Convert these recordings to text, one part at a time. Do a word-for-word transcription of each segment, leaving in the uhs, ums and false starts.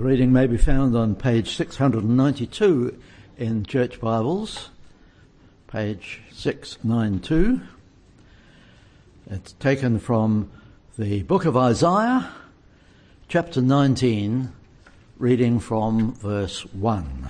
The reading may be found on page six hundred ninety-two in Church Bibles, page six ninety-two. It's taken from the book of Isaiah, chapter nineteen, reading from verse one.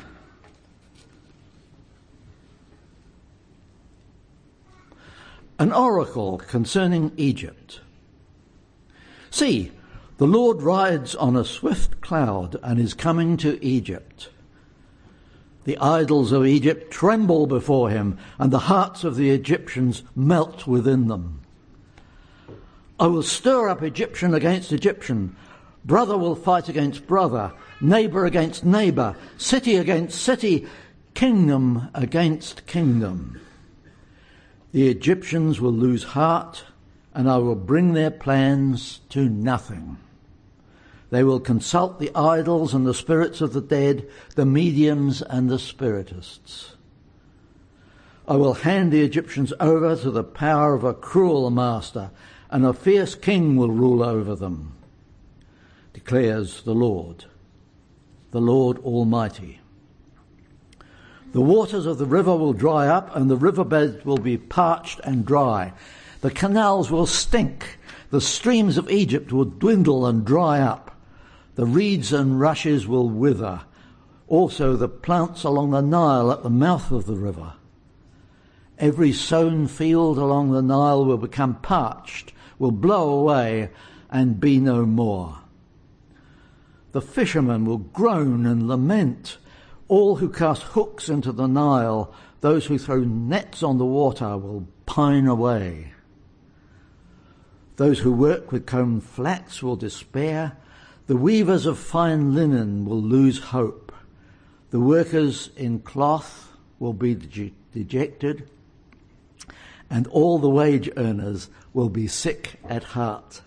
An oracle concerning Egypt. See, the Lord rides on a swift cloud and is coming to Egypt. The idols of Egypt tremble before him, and the hearts of the Egyptians melt within them. I will stir up Egyptian against Egyptian. Brother will fight against brother, neighbour against neighbour, city against city, kingdom against kingdom. The Egyptians will lose heart, and I will bring their plans to nothing. They will consult the idols and the spirits of the dead, the mediums and the spiritists. I will hand the Egyptians over to the power of a cruel master, and a fierce king will rule over them, declares the Lord, the Lord Almighty. The waters of the river will dry up, and the riverbeds will be parched and dry. The canals will stink. The streams of Egypt will dwindle and dry up. The reeds and rushes will wither. Also the plants along the Nile at the mouth of the river. Every sown field along the Nile will become parched, will blow away and be no more. The fishermen will groan and lament. All who cast hooks into the Nile, those who throw nets on the water, will pine away. Those who work with combed flax will despair. The weavers of fine linen will lose hope. The workers in cloth will be de- dejected, and all the wage earners will be sick at heart.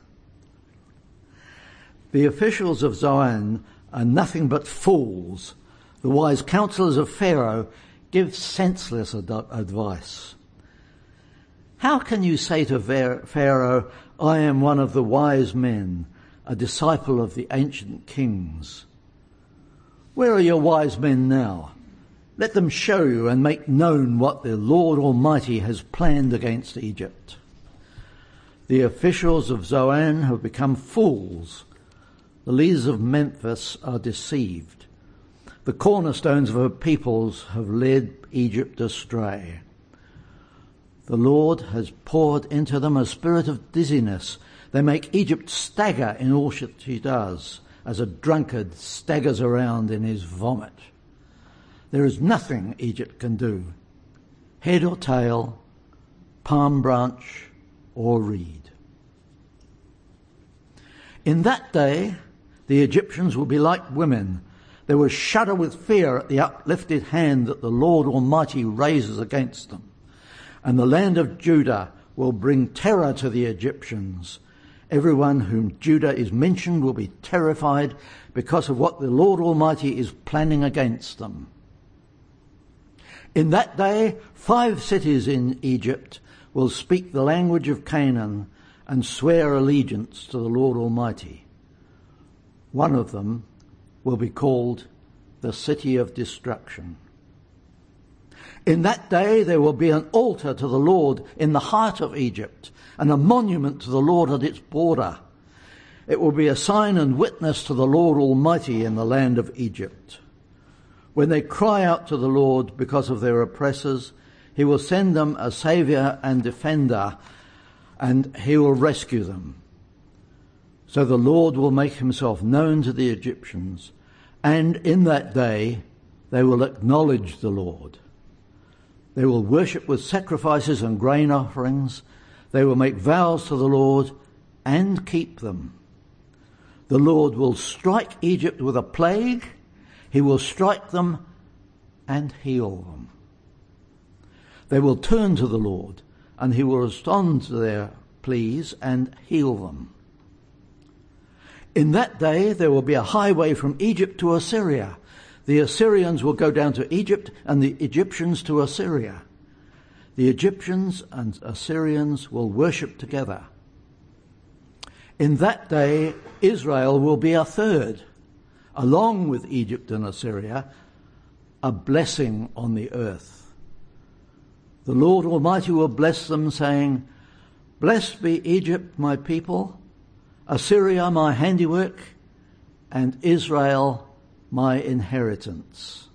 The officials of Zoan are nothing but fools. The wise counselors of Pharaoh give senseless ad- advice. How can you say to Pharaoh, I am one of the wise men, a disciple of the ancient kings? Where are your wise men now? Let them show you and make known what the Lord Almighty has planned against Egypt. The officials of Zoan have become fools. The leaders of Memphis are deceived. The cornerstones of her peoples have led Egypt astray. The Lord has poured into them a spirit of dizziness. They make Egypt stagger in all that she does, as a drunkard staggers around in his vomit. There is nothing Egypt can do, head or tail, palm branch or reed. In that day, the Egyptians will be like women. They will shudder with fear at the uplifted hand that the Lord Almighty raises against them. And the land of Judah will bring terror to the Egyptians. Everyone whom Judah is mentioned will be terrified because of what the Lord Almighty is planning against them. In that day, five cities in Egypt will speak the language of Canaan and swear allegiance to the Lord Almighty. One of them will be called the City of Destruction. In that day there will be an altar to the Lord in the heart of Egypt, and a monument to the Lord at its border. It will be a sign and witness to the Lord Almighty in the land of Egypt. When they cry out to the Lord because of their oppressors, he will send them a saviour and defender, and he will rescue them. So the Lord will make himself known to the Egyptians, and in that day they will acknowledge the Lord. They will worship with sacrifices and grain offerings. They will make vows to the Lord and keep them. The Lord will strike Egypt with a plague. He will strike them and heal them. They will turn to the Lord, and he will respond to their pleas and heal them. In that day there will be a highway from Egypt to Assyria. The Assyrians will go down to Egypt and the Egyptians to Assyria. The Egyptians and Assyrians will worship together. In that day, Israel will be a third. along with Egypt and Assyria, a blessing on the earth. The Lord Almighty will bless them, saying, Blessed be Egypt, my people, Assyria, my handiwork, and Israel, my inheritance.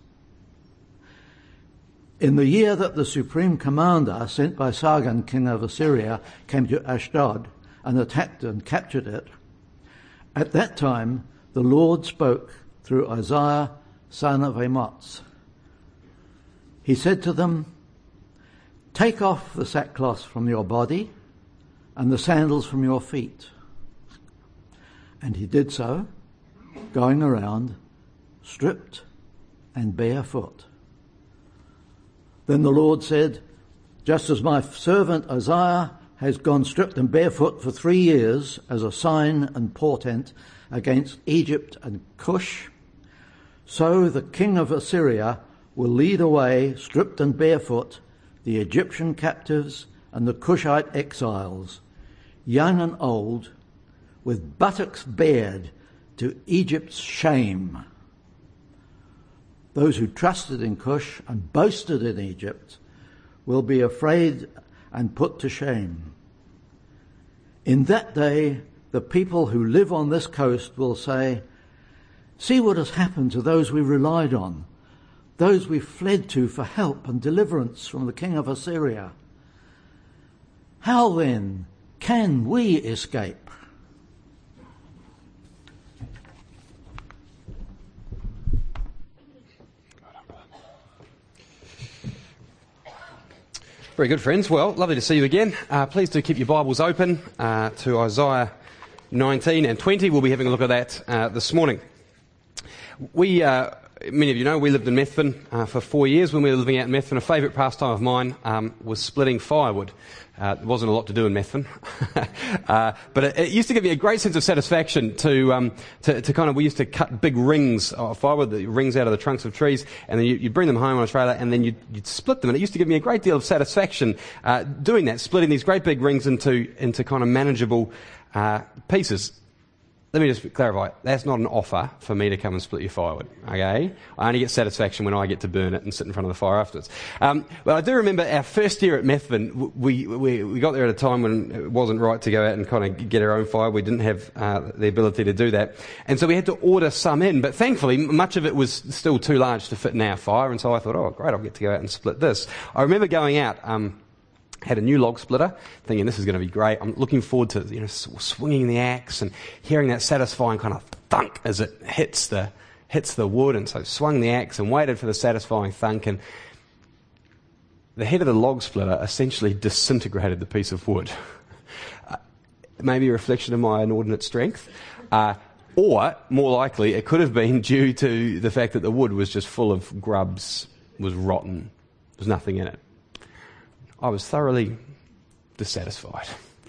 In the year that the supreme commander sent by Sargon, king of Assyria, came to Ashdod and attacked and captured it, at that time the Lord spoke through Isaiah, son of Amoz. He said to them, Take off the sackcloth from your body and the sandals from your feet. And he did so, going around, stripped and barefoot. Then the Lord said, Just as my servant Isaiah has gone stripped and barefoot for three years as a sign and portent against Egypt and Cush, so the king of Assyria will lead away, stripped and barefoot, the Egyptian captives and the Cushite exiles, young and old, with buttocks bared, to Egypt's shame. Those who trusted in Cush and boasted in Egypt will be afraid and put to shame. In that day, the people who live on this coast will say, See what has happened to those we relied on, those we fled to for help and deliverance from the king of Assyria. How then can we escape? Very good, friends. Well, lovely to see you again. Uh, please do keep your Bibles open uh, to Isaiah nineteen and twenty. We'll be having a look at that uh, this morning. We, uh, many of you know, we lived in Methven uh, for four years. When we were living out in Methven, a favourite pastime of mine um, was splitting firewood. Uh, there wasn't a lot to do in Methven, uh, but it, it used to give me a great sense of satisfaction to, um, to, to kind of, we used to cut big rings of firewood, the rings out of the trunks of trees, and then you, you'd bring them home on a trailer, and then you'd, you'd split them, and it used to give me a great deal of satisfaction uh, doing that, splitting these great big rings into, into kind of manageable uh, pieces. Let me just clarify, that's not an offer for me to come and split your firewood, okay? I only get satisfaction when I get to burn it and sit in front of the fire afterwards. Um, but I do remember our first year at Methven, we, we, we got there at a time when it wasn't right to go out and kind of get our own fire. We didn't have uh, the ability to do that. And so we had to order some in, but thankfully much of it was still too large to fit in our fire, and so I thought, oh great, I'll get to go out and split this. I remember going out, um, had a new log splitter, thinking this is going to be great. I'm looking forward to, you know, swinging the axe and hearing that satisfying kind of thunk as it hits the hits the wood. And so swung the axe and waited for the satisfying thunk, and the head of the log splitter essentially disintegrated the piece of wood. Uh, maybe a reflection of my inordinate strength, uh, or more likely, it could have been due to the fact that the wood was just full of grubs, was rotten, there was nothing in it. I was thoroughly dissatisfied.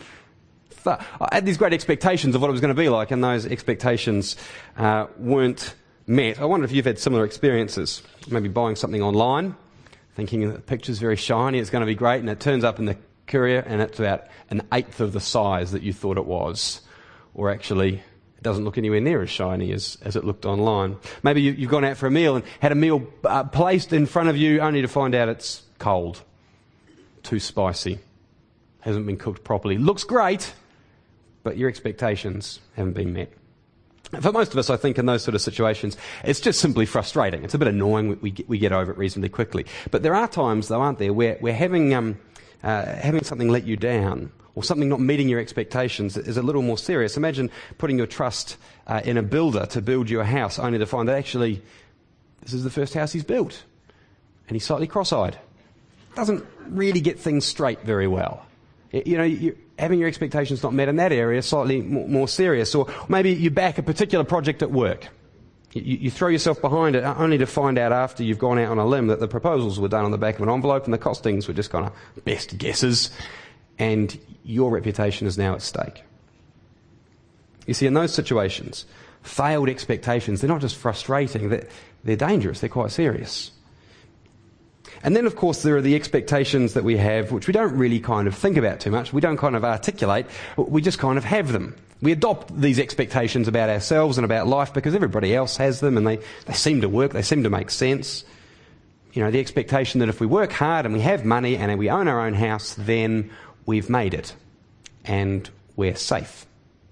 I had these great expectations of what it was going to be like, and those expectations uh, weren't met. I wonder if you've had similar experiences. Maybe buying something online, thinking the picture's very shiny, it's going to be great, and it turns up in the courier and it's about an eighth of the size that you thought it was. Or actually, it doesn't look anywhere near as shiny as, as it looked online. Maybe you, you've gone out for a meal and had a meal uh, placed in front of you only to find out it's cold. Too spicy, hasn't been cooked properly. Looks great, but your expectations haven't been met. For most of us, I think, in those sort of situations, it's just simply frustrating. It's a bit annoying. We, we, get, we get over it reasonably quickly. But there are times, though, aren't there, where, where having, um, uh, having something let you down, or something not meeting your expectations, is a little more serious. Imagine putting your trust uh, in a builder to build you a house, only to find that actually this is the first house he's built, and he's slightly cross-eyed. Doesn't really get things straight very well. You know, you're having your expectations not met in that area is slightly more, more serious. Or maybe you back a particular project at work. You, you throw yourself behind it only to find out after you've gone out on a limb that the proposals were done on the back of an envelope and the costings were just kind of best guesses, and your reputation is now at stake. You see, in those situations, failed expectations, they're not just frustrating, they're, they're dangerous, they're quite serious. And then, of course, there are the expectations that we have, which we don't really kind of think about too much. We don't kind of articulate. We just kind of have them. We adopt these expectations about ourselves and about life because everybody else has them and they, they seem to work, they seem to make sense. You know, the expectation that if we work hard and we have money and we own our own house, then we've made it and we're safe.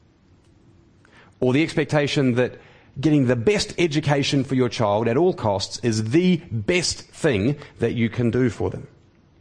Or the expectation that getting the best education for your child at all costs is the best thing that you can do for them.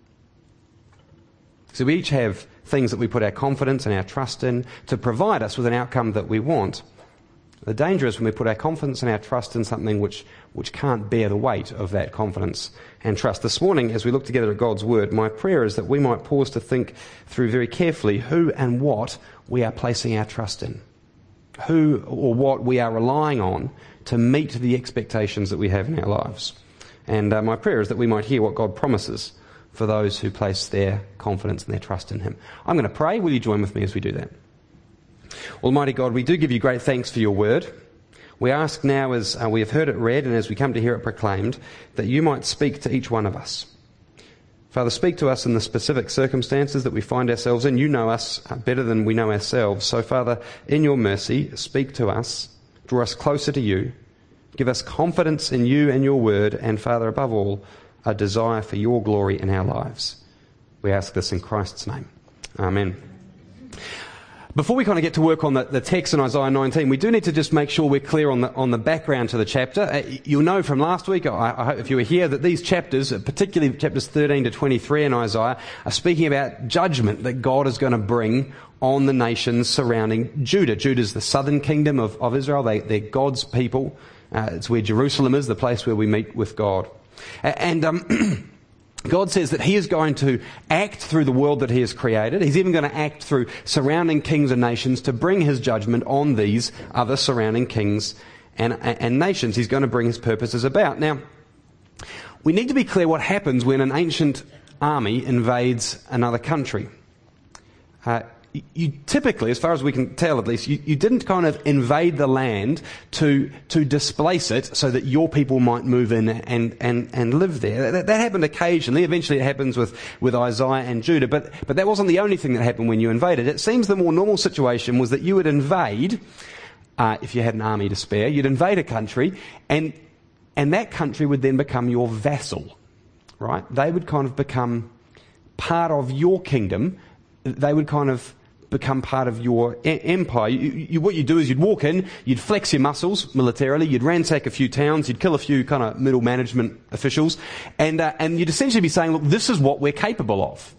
So we each have things that we put our confidence and our trust in to provide us with an outcome that we want. The danger is when we put our confidence and our trust in something which, which can't bear the weight of that confidence and trust. This morning, as we look together at God's Word, my prayer is that we might pause to think through very carefully who and what we are placing our trust in. Who or what we are relying on to meet the expectations that we have in our lives. And uh, my prayer is that we might hear what God promises for those who place their confidence and their trust in him. I'm going to pray. Will you join with me as we do that? Almighty God, we do give you great thanks for your word. We ask now, as uh, we have heard it read and as we come to hear it proclaimed, that you might speak to each one of us. Father, speak to us in the specific circumstances that we find ourselves in. You know us better than we know ourselves. So, Father, in your mercy, speak to us, draw us closer to you, give us confidence in you and your word, and, Father, above all, a desire for your glory in our lives. We ask this in Christ's name. Amen. Before we kind of get to work on the, the text in Isaiah nineteen, we do need to just make sure we're clear on the on the background to the chapter. Uh, you'll know from last week, I, I hope if you were here, that these chapters, particularly chapters thirteen to twenty-three in Isaiah, are speaking about judgment that God is going to bring on the nations surrounding Judah. Judah's the southern kingdom of, of Israel. They, they're God's people. Uh, it's where Jerusalem is, the place where we meet with God. And um, God says that he is going to act through the world that he has created. He's even going to act through surrounding kings and nations to bring his judgment on these other surrounding kings and, and nations. He's going to bring his purposes about. Now, we need to be clear what happens when an ancient army invades another country. Uh, You typically, as far as we can tell at least, you, you didn't kind of invade the land to to displace it so that your people might move in and, and, and live there. That, that happened occasionally. Eventually it happens with, with Isaiah and Judah. But, but that wasn't the only thing that happened when you invaded. It seems the more normal situation was that you would invade, uh, if you had an army to spare, you'd invade a country and and that country would then become your vassal, right? They would kind of become part of your kingdom. They would kind of become part of your e- empire. You, you, what you do is you'd walk in, you'd flex your muscles militarily, you'd ransack a few towns, you'd kill a few kind of middle management officials, and uh, and you'd essentially be saying, look, this is what we're capable of.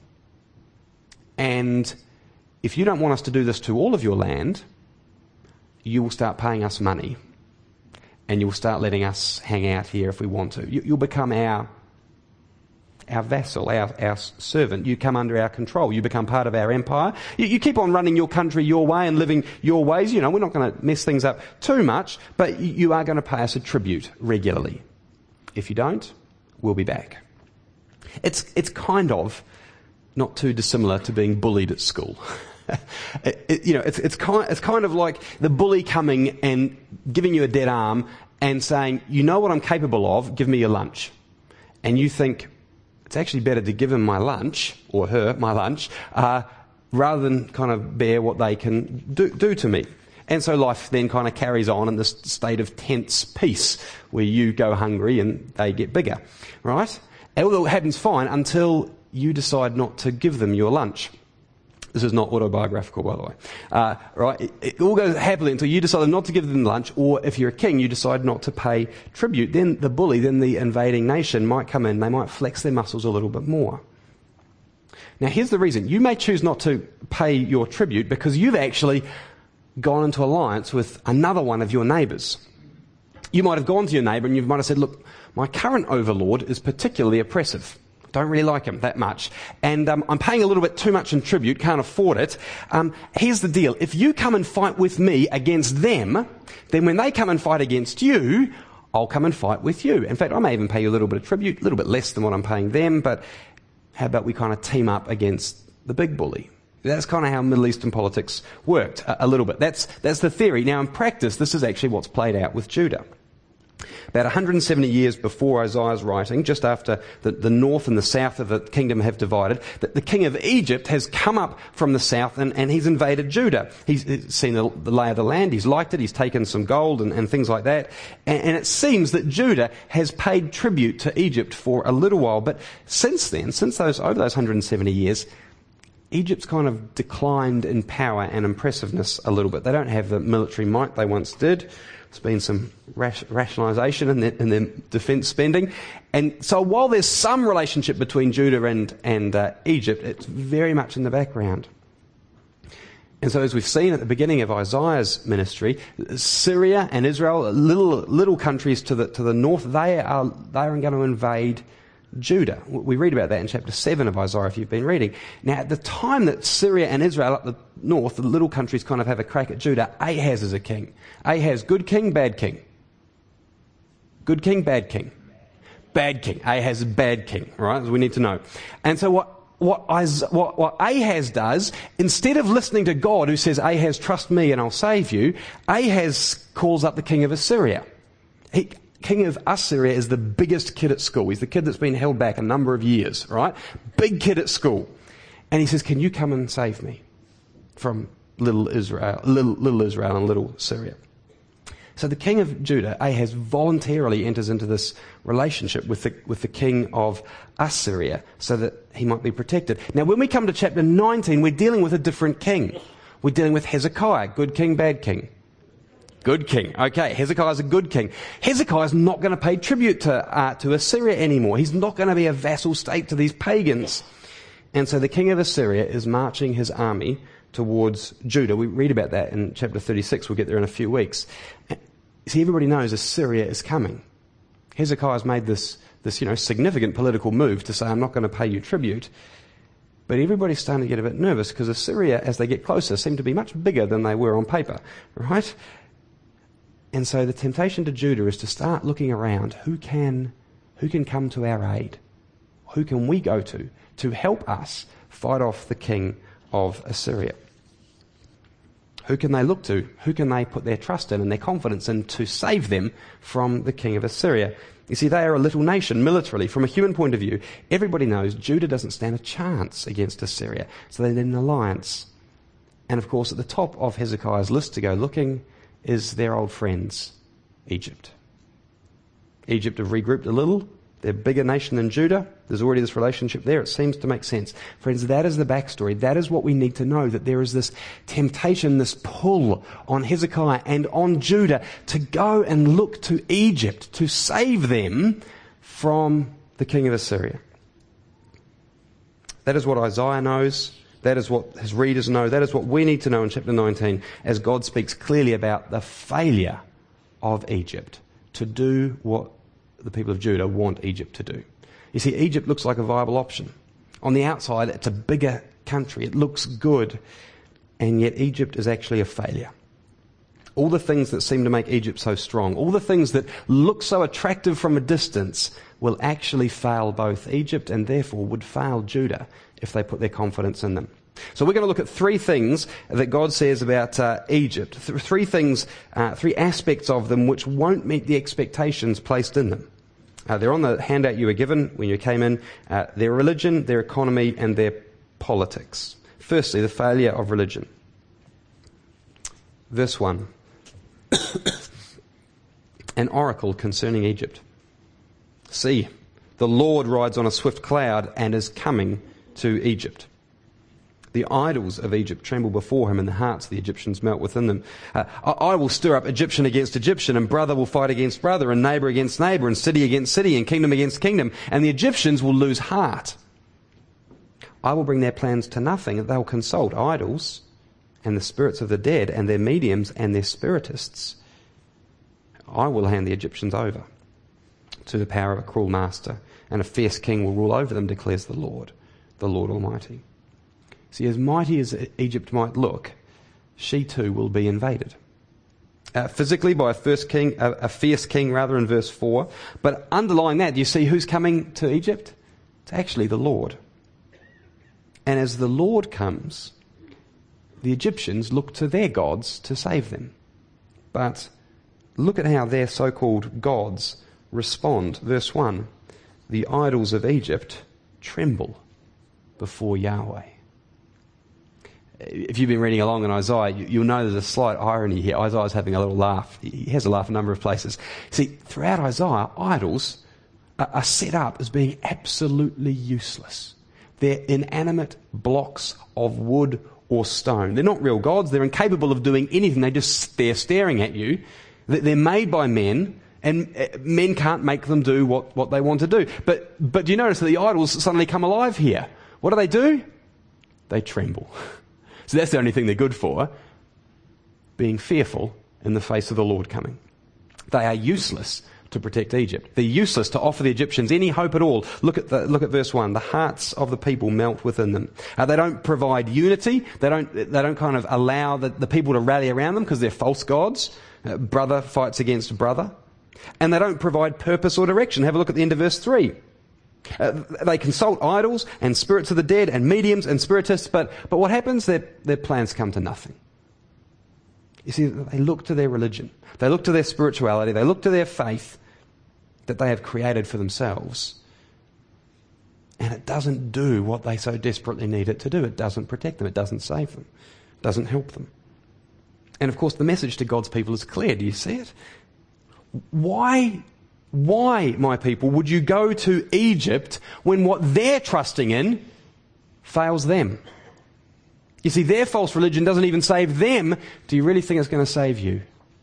And if you don't want us to do this to all of your land, you will start paying us money, and you'll start letting us hang out here if we want to. You, you'll become our our vassal, our, our servant. You come under our control. You become part of our empire. You, you keep on running your country your way and living your ways. You know, we're not going to mess things up too much, but you, you are going to pay us a tribute regularly. If you don't, we'll be back. It's it's kind of not too dissimilar to being bullied at school. it, it, you know, it's it's kind it's kind of like the bully coming and giving you a dead arm and saying, you know what I'm capable of, give me your lunch. And you think, it's actually better to give him my lunch, or her, my lunch, uh, rather than kind of bear what they can do, do to me. And so life then kind of carries on in this state of tense peace, where you go hungry and they get bigger, right? And all happens fine until you decide not to give them your lunch. This is not autobiographical, by the way. Uh, right? It, it all goes happily until you decide not to give them lunch, or if you're a king, you decide not to pay tribute. Then the bully, then the invading nation might come in. They might flex their muscles a little bit more. Now, here's the reason. You may choose not to pay your tribute because you've actually gone into alliance with another one of your neighbours. You might have gone to your neighbour and you might have said, look, my current overlord is particularly oppressive. Don't really like him that much. And um, I'm paying a little bit too much in tribute, can't afford it. Um, here's the deal. If you come and fight with me against them, then when they come and fight against you, I'll come and fight with you. In fact, I may even pay you a little bit of tribute, a little bit less than what I'm paying them, but how about we kind of team up against the big bully? That's kind of how Middle Eastern politics worked, a, a little bit. That's, that's the theory. Now, in practice, this is actually what's played out with Judah. about one hundred seventy years before Isaiah's writing, just after the, the north and the south of the kingdom have divided, that the king of Egypt has come up from the south and, and he's invaded Judah. He's, he's seen the, the lay of the land, he's liked it, he's taken some gold and, and things like that. And, and it seems that Judah has paid tribute to Egypt for a little while, but since then, since those over those one hundred seventy years, Egypt's kind of declined in power and impressiveness a little bit. They don't have the military might they once did. There's been some rash, rationalisation in their, in their defence spending. And so while there's some relationship between Judah and, and uh, Egypt, it's very much in the background. And so as we've seen at the beginning of Isaiah's ministry, Syria and Israel, little little countries to the to the north, they are they are going to invade Judah. We read about that in chapter seven of Isaiah if you've been reading. Now, at the time that Syria and Israel up the north, the little countries kind of have a crack at Judah, Ahaz is a king. Ahaz, good king, bad king. Good king, bad king. Bad king. Ahaz is bad king, right? As we need to know. And so what, what, what, what Ahaz does, instead of listening to God who says, Ahaz, trust me and I'll save you, Ahaz calls up the king of Assyria. He, King of Assyria is the biggest kid at school. He's the kid that's been held back a number of years, right? Big kid at school. And he says, can you come and save me from little Israel, little, little Israel and little Syria? So the king of Judah, Ahaz, voluntarily enters into this relationship with the, with the king of Assyria so that he might be protected. Now, when we come to chapter nineteen, we're dealing with a different king. We're dealing with Hezekiah, good king, bad king. Good king. Okay, Hezekiah's a good king. Hezekiah's not going to pay tribute to, uh, to Assyria anymore. He's not going to be a vassal state to these pagans. And so the king of Assyria is marching his army towards Judah. We read about that in chapter thirty-six. We'll get there in a few weeks. See, everybody knows Assyria is coming. Hezekiah's made this, this, you know, significant political move to say, I'm not going to pay you tribute. But everybody's starting to get a bit nervous because Assyria, as they get closer, seem to be much bigger than they were on paper, right? And so the temptation to Judah is to start looking around. Who can, who can come to our aid? Who can we go to to help us fight off the king of Assyria? Who can they look to? Who can they put their trust in and their confidence in to save them from the king of Assyria? You see, they are a little nation militarily. From a human point of view, everybody knows Judah doesn't stand a chance against Assyria. So they need an alliance. And of course, at the top of Hezekiah's list to go looking is their old friends, Egypt. Egypt have regrouped a little. They're a bigger nation than Judah. There's already this relationship there. It seems to make sense. Friends, that is the backstory. That is what we need to know, that there is this temptation, this pull on Hezekiah and on Judah to go and look to Egypt to save them from the king of Assyria. That is what Isaiah knows. That is what his readers know. That is what we need to know in chapter nineteen as God speaks clearly about the failure of Egypt to do what the people of Judah want Egypt to do. You see, Egypt looks like a viable option. On the outside, it's a bigger country. It looks good. And yet Egypt is actually a failure. All the things that seem to make Egypt so strong, all the things that look so attractive from a distance will actually fail both Egypt and therefore would fail Judah if they put their confidence in them. So we're going to look at three things that God says about uh, Egypt. Th- three things, uh, three aspects of them which won't meet the expectations placed in them. Uh, they're on the handout you were given when you came in. Uh, their religion, their economy, and their politics. Firstly, the failure of religion. Verse one. An oracle concerning Egypt. See, the Lord rides on a swift cloud and is coming to Egypt. The idols of Egypt tremble before him, and the hearts of the Egyptians melt within them. Uh, I will stir up Egyptian against Egyptian, and brother will fight against brother, and neighbour against neighbour, and city against city, and kingdom against kingdom, and the Egyptians will lose heart. I will bring their plans to nothing, and they'll consult idols, and the spirits of the dead, and their mediums, and their spiritists. I will hand the Egyptians over to the power of a cruel master, and a fierce king will rule over them, declares the Lord, the Lord Almighty. See, as mighty as Egypt might look, she too will be invaded. Uh, physically by a, first king, a, a fierce king, rather, in verse four. But underlying that, do you see who's coming to Egypt? It's actually the Lord. And as the Lord comes, the Egyptians look to their gods to save them. But look at how their so-called gods respond. Verse one, the idols of Egypt tremble before Yahweh. If you've been reading along in Isaiah, you'll know there's a slight irony here. Isaiah's having a little laugh. He has a laugh a number of places. See, throughout Isaiah, idols are set up as being absolutely useless. They're inanimate blocks of wood or stone. They're not real gods. They're incapable of doing anything. They just they're staring at you. They're made by men, and men can't make them do what, what they want to do. But but do you notice that the idols suddenly come alive here? What do they do? They tremble. So that's the only thing they're good for, being fearful in the face of the Lord coming. They are useless to protect Egypt. They're useless to offer the Egyptians any hope at all. Look at the, look at verse one. The hearts of the people melt within them. Uh, they don't provide unity. They don't they don't kind of allow the, the people to rally around them because they're false gods. Uh, brother fights against brother. And they don't provide purpose or direction. Have a look at the end of verse three. Uh, they consult idols and spirits of the dead and mediums and spiritists, but, but what happens? Their, their plans come to nothing. You see, they look to their religion. They look to their spirituality. They look to their faith that they have created for themselves. And it doesn't do what they so desperately need it to do. It doesn't protect them. It doesn't save them. It doesn't help them. And of course, the message to God's people is clear. Do you see it? Why... Why, my people, would you go to Egypt when what they're trusting in fails them? You see, their false religion doesn't even save them. Do you really think it's going to save you?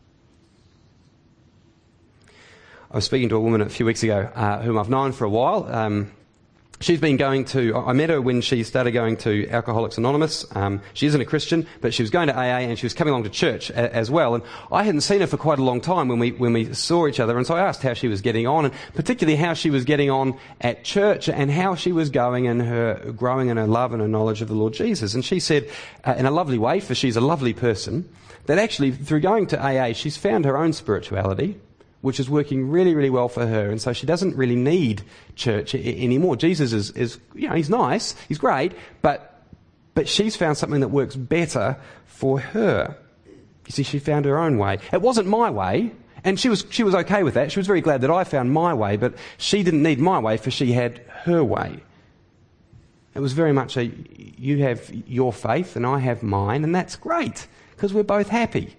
I was speaking to a woman a few weeks ago uh, whom I've known for a while. Um, she's been going to, I met her when she started going to Alcoholics Anonymous. Um, she isn't a Christian, but she was going to A A and she was coming along to church a, as well. And I hadn't seen her for quite a long time when we when we saw each other. And so I asked how she was getting on, and particularly how she was getting on at church and how she was going in her growing in her love and her knowledge of the Lord Jesus. And she said, uh, in a lovely way, for she's a lovely person, that actually through going to A A, she's found her own spirituality, which is working really, really well for her. And so she doesn't really need church I- anymore. Jesus is, is, you know, he's nice, he's great, but but she's found something that works better for her. You see, she found her own way. It wasn't my way, and she was she was okay with that. She was very glad that I found my way, but she didn't need my way, for she had her way. It was very much a, you have your faith and I have mine, and that's great, because we're both happy.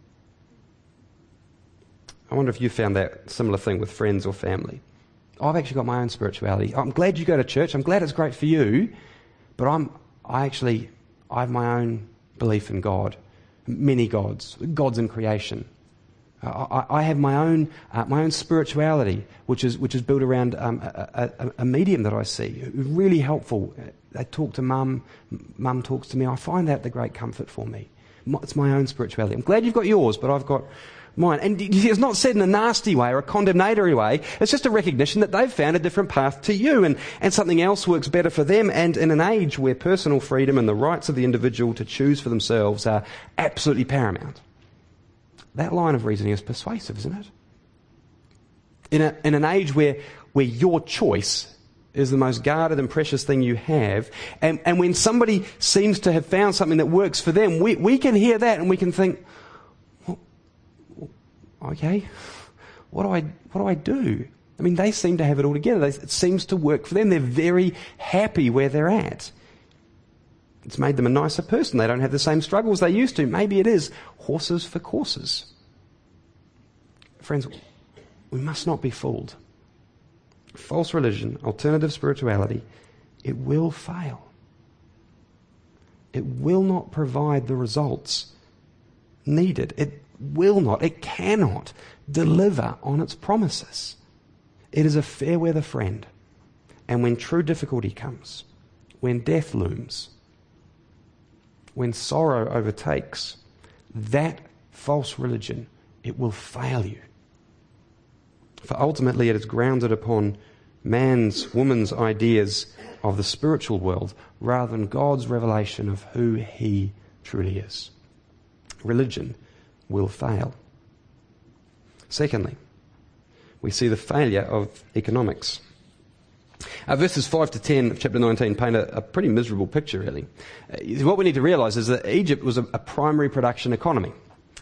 I wonder if you found that similar thing with friends or family. I've actually got my own spirituality. I'm glad you go to church. I'm glad it's great for you, but I'm I actually I have my own belief in God, many gods, gods in creation. Uh, I, I have my own uh, my own spirituality, which is which is built around um, a, a, a medium that I see, really helpful. They talk to mum, mum talks to me. I find that the great comfort for me. It's my own spirituality. I'm glad you've got yours, but I've got mine. And it's not said in a nasty way or a condemnatory way. It's just a recognition that they've found a different path to you, and, and something else works better for them. And in an age where personal freedom and the rights of the individual to choose for themselves are absolutely paramount, that line of reasoning is persuasive, isn't it? In, a, in an age where, where your choice is the most guarded and precious thing you have, and, and when somebody seems to have found something that works for them, we, we can hear that and we can think, okay, what do I what do I do? I mean, they seem to have it all together. They, it seems to work for them. They're very happy where they're at. It's made them a nicer person. They don't have the same struggles they used to. Maybe it is horses for courses. Friends, we must not be fooled. False religion, alternative spirituality, it will fail. It will not provide the results needed. It will not, it cannot deliver on its promises. It is a fair weather friend. And when true difficulty comes, when death looms, when sorrow overtakes, that false religion, it will fail you. For ultimately it is grounded upon man's, woman's ideas of the spiritual world rather than God's revelation of who he truly is. Religion will fail. Secondly, we see the failure of economics. Uh, verses five to ten of chapter nineteen paint a, a pretty miserable picture, really. Uh, what we need to realise is that Egypt was a, a primary production economy.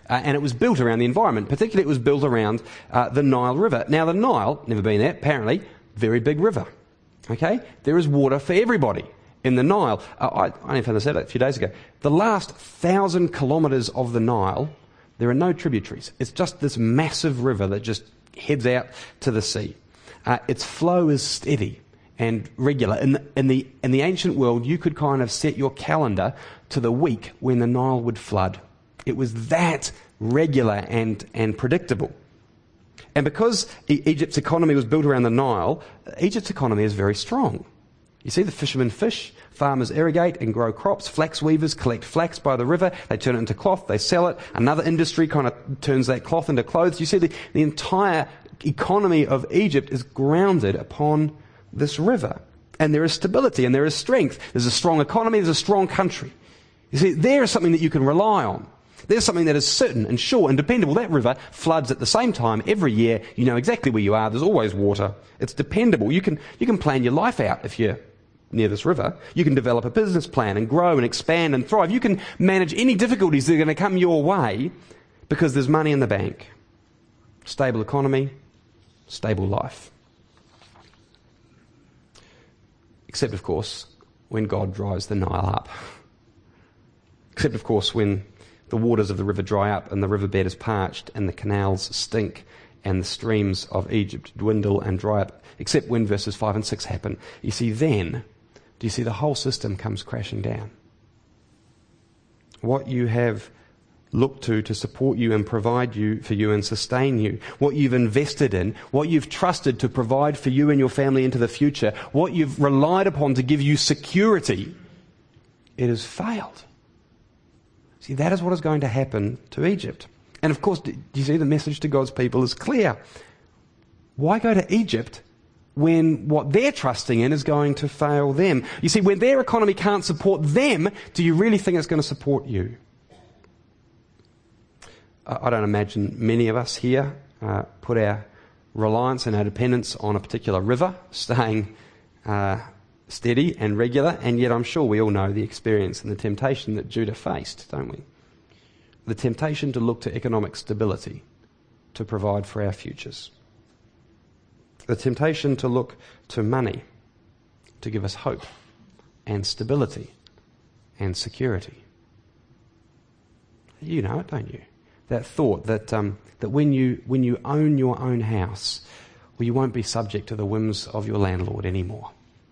Uh, and it was built around the environment. Particularly, it was built around uh, the Nile River. Now, the Nile, never been there, apparently, very big river. Okay? There is water for everybody in the Nile. Uh, I, I only found this out a few days ago. The last thousand kilometres of the Nile, there are no tributaries. It's just this massive river that just heads out to the sea. Uh, its flow is steady and regular. In the, in the in the ancient world, you could kind of set your calendar to the week when the Nile would flood. It was that regular and, and predictable. And because e- Egypt's economy was built around the Nile, Egypt's economy is very strong. You see, the fishermen fish, farmers irrigate and grow crops, flax weavers collect flax by the river, they turn it into cloth, they sell it, another industry kind of turns that cloth into clothes. You see, the, the entire economy of Egypt is grounded upon this river. And there is stability and there is strength. There's a strong economy, there's a strong country. You see, there is something that you can rely on. There's something that is certain and sure and dependable. That river floods at the same time every year. You know exactly where you are. There's always water. It's dependable. You can, you can plan your life out if you're near this river. You can develop a business plan and grow and expand and thrive. You can manage any difficulties that are going to come your way because there's money in the bank. Stable economy, stable life. Except, of course, when God dries the Nile up. Except, of course, when the waters of the river dry up and the riverbed is parched and the canals stink and the streams of Egypt dwindle and dry up. Except when verses five and six happen. You see, then, do you see the whole system comes crashing down? What you have looked to to support you and provide you for you and sustain you, what you've invested in, what you've trusted to provide for you and your family into the future, what you've relied upon to give you security, it has failed. See, that is what is going to happen to Egypt. And of course, do you see the message to God's people is clear. Why go to Egypt when what they're trusting in is going to fail them? You see, when their economy can't support them, do you really think it's going to support you? I don't imagine many of us here uh, put our reliance and our dependence on a particular river, staying uh, steady and regular, and yet I'm sure we all know the experience and the temptation that Judah faced, don't we? The temptation to look to economic stability to provide for our futures. The temptation to look to money to give us hope and stability and security. You know it, don't you? That thought that um, that when you when you own your own house, well, you won't be subject to the whims of your landlord anymore.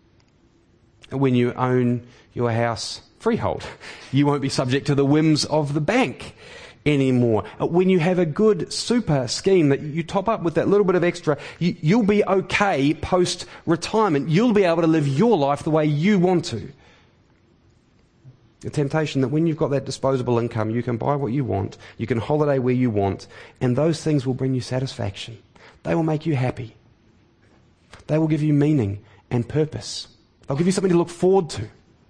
When you own your house freehold, you won't be subject to the whims of the bank anymore. When you have a good super scheme that you top up with that little bit of extra, you, you'll be okay post-retirement. You'll be able to live your life the way you want to. The temptation that when you've got that disposable income, you can buy what you want, you can holiday where you want, and those things will bring you satisfaction. They will make you happy. They will give you meaning and purpose. They'll give you something to look forward to.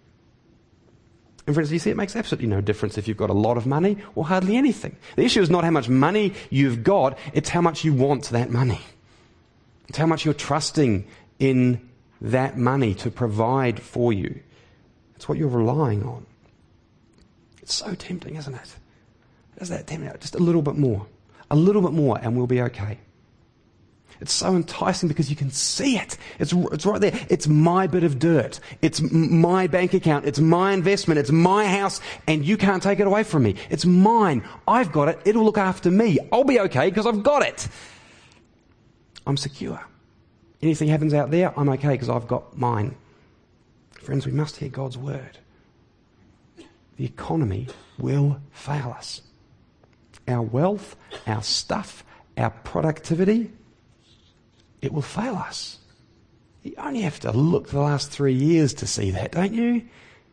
And friends, you see, it makes absolutely no difference if you've got a lot of money or hardly anything. The issue is not how much money you've got, it's how much you want that money. It's how much you're trusting in that money to provide for you. It's what you're relying on. It's so tempting, isn't it? Isn't that tempting? Just a little bit more. A little bit more and we'll be okay. It's so enticing because you can see it. It's, it's right there. It's my bit of dirt. It's m- my bank account. It's my investment. It's my house, and you can't take it away from me. It's mine. I've got it. It'll look after me. I'll be okay because I've got it. I'm secure. Anything happens out there, I'm okay because I've got mine. Friends, we must hear God's word. The economy will fail us. Our wealth, our stuff, our productivity, it will fail us. You only have to look the last three years to see that, don't you?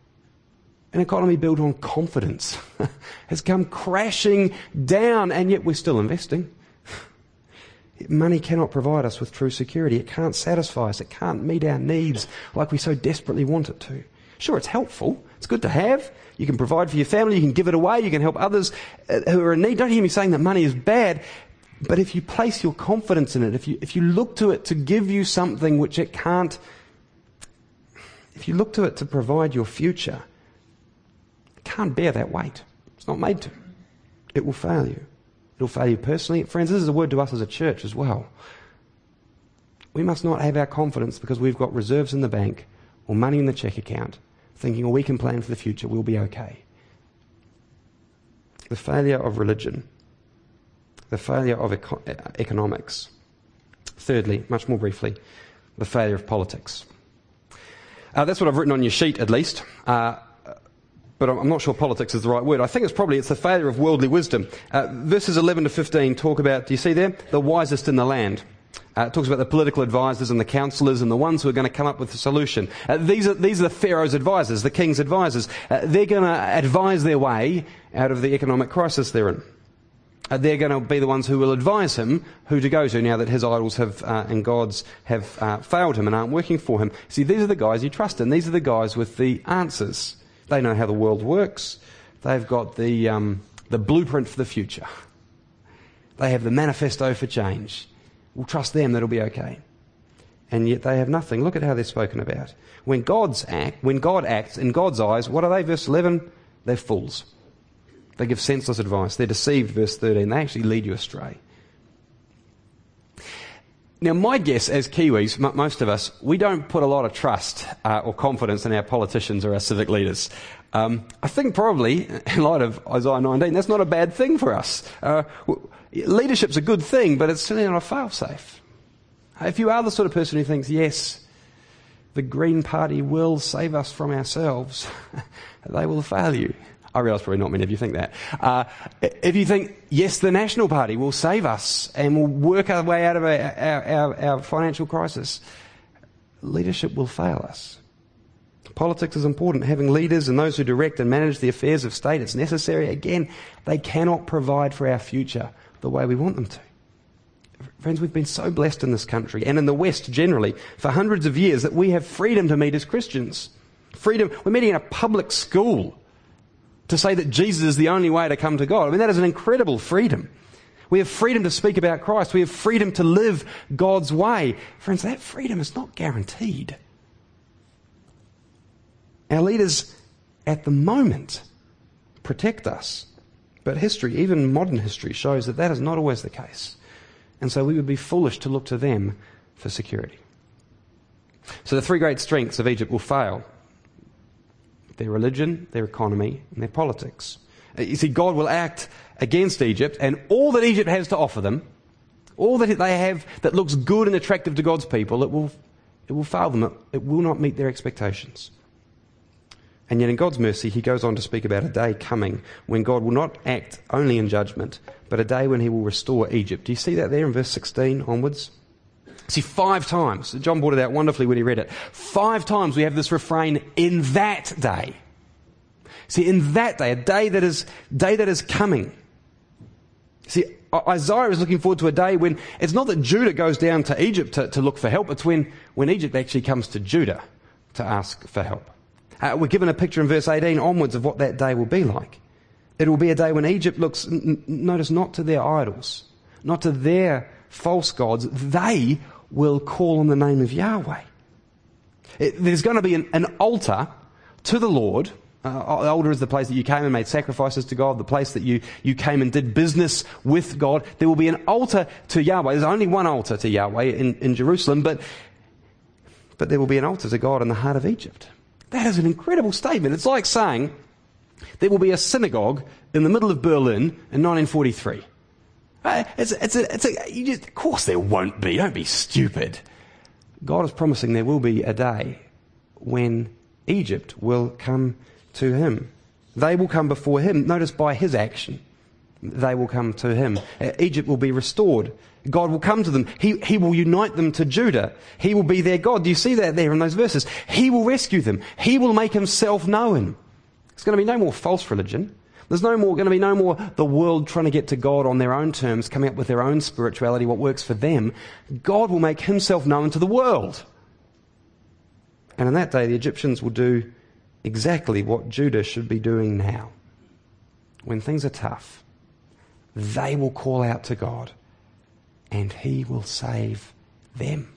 An economy built on confidence has come crashing down, and yet we're still investing. Money cannot provide us with true security. It can't satisfy us. It can't meet our needs like we so desperately want it to. Sure, it's helpful. It's good to have. You can provide for your family. You can give it away. You can help others who are in need. Don't hear me saying that money is bad. But if you place your confidence in it, if you if you look to it to give you something which it can't, if you look to it to provide your future, it can't bear that weight. It's not made to. it will fail you. It'll fail you personally. Friends, this is a word to us as a church as well. We must not have our confidence because we've got reserves in the bank or money in the check account, thinking, oh, we can plan for the future, we'll be okay. The failure of religion. The failure of eco- economics. Thirdly, much more briefly, the failure of politics. Uh, that's what I've written on your sheet, at least. Uh, but I'm not sure politics is the right word. I think it's probably it's the failure of worldly wisdom. Uh, verses eleven to fifteen talk about, do you see there? The wisest in the land. Uh, it talks about the political advisors and the counsellors and the ones who are going to come up with the solution. Uh, these are these are the Pharaoh's advisors, the king's advisors. Uh, they're going to advise their way out of the economic crisis they're in. Uh, they're going to be the ones who will advise him who to go to now that his idols have uh, and gods have uh, failed him and aren't working for him. See, these are the guys you trust in. These are the guys with the answers. They know how the world works. They've got the um, the blueprint for the future. They have the manifesto for change. We'll trust them, that'll be okay. And yet they have nothing. Look at how they're spoken about. When God's act, when God acts in God's eyes, what are they? Verse eleven, they're fools. They give senseless advice. They're deceived, verse thirteen. They actually lead you astray. Now, my guess as Kiwis, m- most of us, we don't put a lot of trust uh, or confidence in our politicians or our civic leaders. Um, I think probably, in light of Isaiah nineteen, that's not a bad thing for us. Uh, w- leadership's a good thing, but it's certainly not a fail-safe. If you are the sort of person who thinks, yes, the Green Party will save us from ourselves, they will fail you. I realise probably not many of you think that. Uh, if you think, yes, the National Party will save us and will work our way out of our, our, our, our financial crisis, leadership will fail us. Politics is important. Having leaders and those who direct and manage the affairs of state, it's necessary. Again, they cannot provide for our future the way we want them to. Friends, we've been so blessed in this country and in the West generally for hundreds of years that we have freedom to meet as Christians. Freedom. We're meeting in a public school to say that Jesus is the only way to come to God. I mean, that is an incredible freedom. We have freedom to speak about Christ. We have freedom to live God's way. Friends, that freedom is not guaranteed. Our leaders at the moment protect us. But history, even modern history, shows that that is not always the case. And so we would be foolish to look to them for security. So the three great strengths of Egypt will fail. Their religion, their economy, and their politics. You see, God will act against Egypt, and all that Egypt has to offer them, all that they have that looks good and attractive to God's people, it will, it will fail them. It, it will not meet their expectations. And yet in God's mercy, he goes on to speak about a day coming when God will not act only in judgment, but a day when he will restore Egypt. Do you see that there in verse sixteen onwards? See, five times, John brought it out wonderfully when he read it, five times we have this refrain, in that day. See, in that day, a day that is, day that is coming. See, Isaiah is looking forward to a day when it's not that Judah goes down to Egypt to, to look for help, it's when, when Egypt actually comes to Judah to ask for help. Uh, we're given a picture in verse eighteen onwards of what that day will be like. It will be a day when Egypt looks, n- notice, not to their idols, not to their false gods. They will call on the name of Yahweh. It, there's going to be an, an altar to the Lord. Uh, the altar is the place that you came and made sacrifices to God, the place that you, you came and did business with God. There will be an altar to Yahweh. There's only one altar to Yahweh in, in Jerusalem, but, but there will be an altar to God in the heart of Egypt. That is an incredible statement. It's like saying there will be a synagogue in the middle of Berlin in nineteen forty-three. Uh, it's, it's a, it's a, you just, of course there won't be. Don't be stupid. God is promising there will be a day when Egypt will come to him. They will come before him. Notice by his action, they will come to him. Uh, Egypt will be restored. God will come to them. He, he will unite them to Judah. He will be their God. Do you see that there in those verses? He will rescue them. He will make himself known. There's going to be no more false religion. There's no more going to be no more the world trying to get to God on their own terms, coming up with their own spirituality, what works for them. God will make himself known to the world. And in that day, the Egyptians will do exactly what Judah should be doing now. When things are tough, they will call out to God, and he will save them.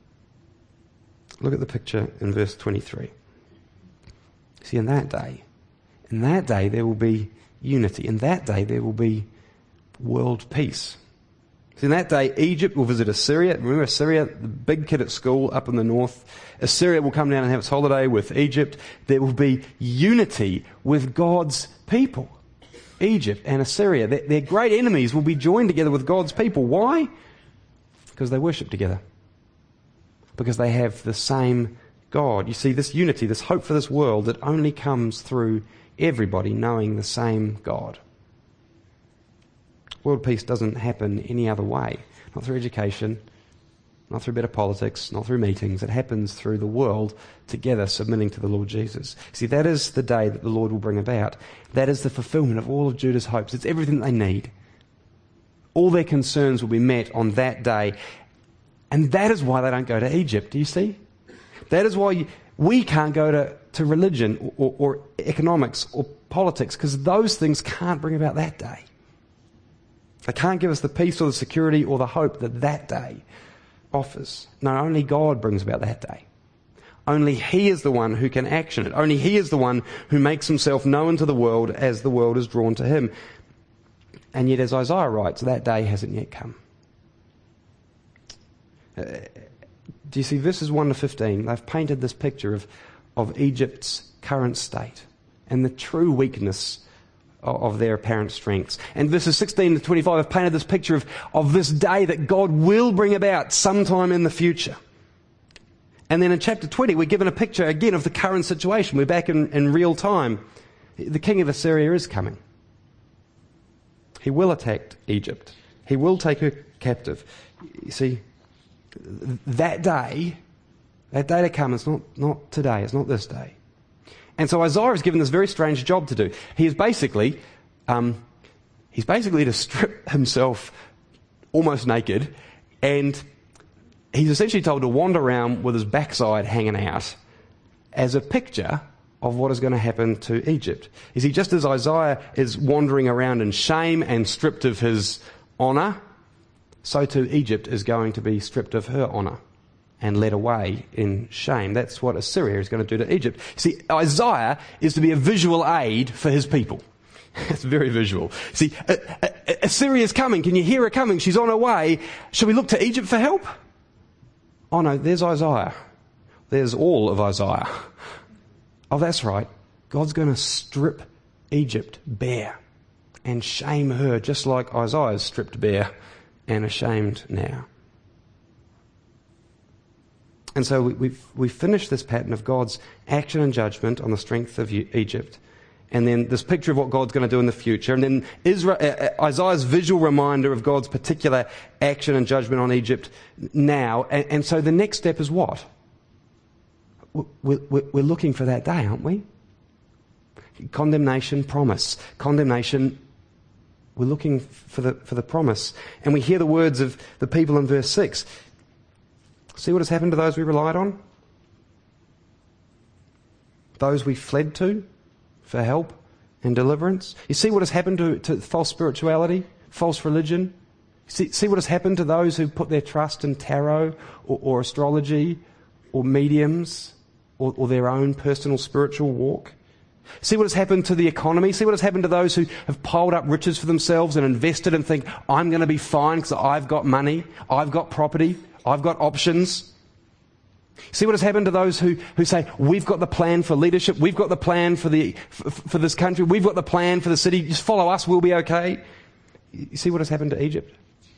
Look at the picture in verse twenty-three. See, in that day, in that day there will be unity. In that day there will be world peace. So in that day, Egypt will visit Assyria. Remember Assyria, the big kid at school up in the north. Assyria will come down and have its holiday with Egypt. There will be unity with God's people. Egypt and Assyria, their, their great enemies, will be joined together with God's people. Why? Because they worship together. Because they have the same God. You see, this unity, this hope for this world, it only comes through everybody knowing the same God. World peace doesn't happen any other way. Not through education, not through better politics, not through meetings. It happens through the world together submitting to the Lord Jesus. See, that is the day that the Lord will bring about. That is the fulfillment of all of Judah's hopes. It's everything they need. All their concerns will be met on that day. And that is why they don't go to Egypt. Do you see? That is why you, we can't go to, to religion or, or economics or politics, because those things can't bring about that day. They can't give us the peace or the security or the hope that that day offers. No, only God brings about that day. Only He is the one who can action it. Only He is the one who makes Himself known to the world as the world is drawn to Him. And yet, as Isaiah writes, that day hasn't yet come. Uh, do you see verses one to fifteen? They've painted this picture of, of Egypt's current state and the true weakness of their apparent strengths. And verses sixteen to twenty-five have painted this picture of, of this day that God will bring about sometime in the future. And then in chapter twenty, we're given a picture again of the current situation. We're back in, in real time. The king of Assyria is coming. He will attack Egypt. He will take her captive. You see, that day, that day to come, it's not, not today, it's not this day. And so Isaiah is given this very strange job to do. He is basically, um, he's basically to strip himself almost naked, and he's essentially told to wander around with his backside hanging out as a picture of what is going to happen to Egypt. You see, just as Isaiah is wandering around in shame and stripped of his honour, so too Egypt is going to be stripped of her honour and led away in shame. That's what Assyria is going to do to Egypt. See, Isaiah is to be a visual aid for his people. It's very visual. See, Assyria is coming. Can you hear her coming? She's on her way. Shall we look to Egypt for help? Oh no, there's Isaiah. There's all of Isaiah. Oh, that's right. God's going to strip Egypt bare and shame her, just like Isaiah is stripped bare and ashamed now. And so we, we've, we've finished this pattern of God's action and judgment on the strength of Egypt, and then this picture of what God's going to do in the future, and then Israel, uh, Isaiah's visual reminder of God's particular action and judgment on Egypt now. And, and so the next step is what? We're, we're, we're looking for that day, aren't we? Condemnation, promise. Condemnation, we're looking for the, for the promise. And we hear the words of the people in verse six. See what has happened to those we relied on? Those we fled to for help and deliverance? You see what has happened to, to false spirituality, false religion? See, see what has happened to those who put their trust in tarot or, or astrology or mediums or, or their own personal spiritual walk? See what has happened to the economy? See what has happened to those who have piled up riches for themselves and invested and think, I'm going to be fine because I've got money, I've got property, I've got options. See what has happened to those who, who say, we've got the plan for leadership, we've got the plan for the for, for this country, we've got the plan for the city, just follow us, we'll be okay. You see what has happened to Egypt?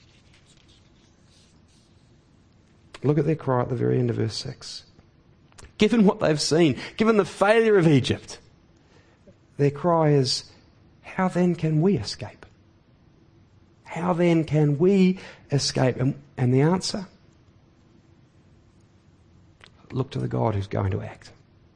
Look at their cry at the very end of verse six. Given what they've seen, given the failure of Egypt, their cry is, how then can we escape? How then can we escape? And, and the answer? Look to the God who's going to act.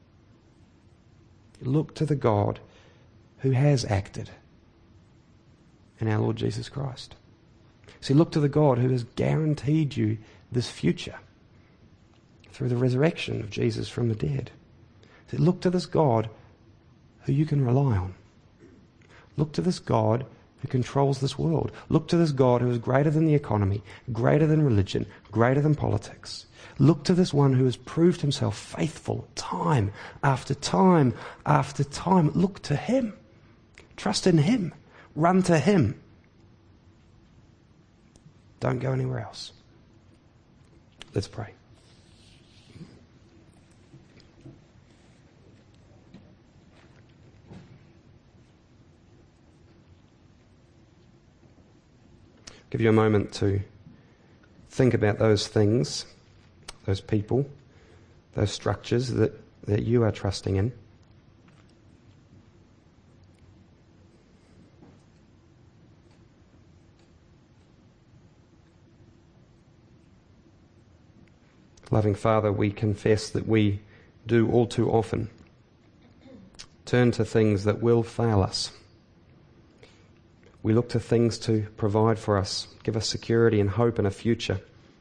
Look to the God who has acted in our Lord Jesus Christ. See, look to the God who has guaranteed you this future through the resurrection of Jesus from the dead. See, look to this God who you can rely on. Look to this God who controls this world. Look to this God who is greater than the economy, greater than religion, greater than politics. Look to this one who has proved himself faithful time after time after time. Look to him. Trust in him. Run to him. Don't go anywhere else. Let's pray. Give you a moment to think about those things, those people, those structures that, that you are trusting in. Loving Father, we confess that we do all too often turn to things that will fail us. We look to things to provide for us, give us security and hope and a future.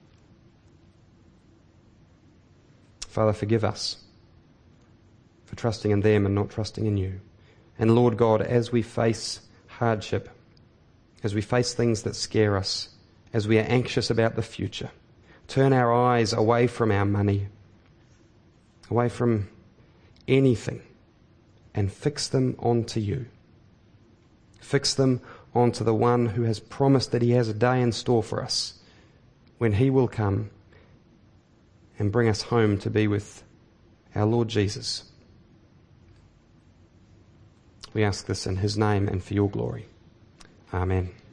Father, forgive us for trusting in them and not trusting in you. And Lord God, as we face hardship, as we face things that scare us, as we are anxious about the future, turn our eyes away from our money, away from anything, and fix them onto you. Fix them onto the one who has promised that he has a day in store for us when he will come and bring us home to be with our Lord Jesus. We ask this in his name and for your glory. Amen.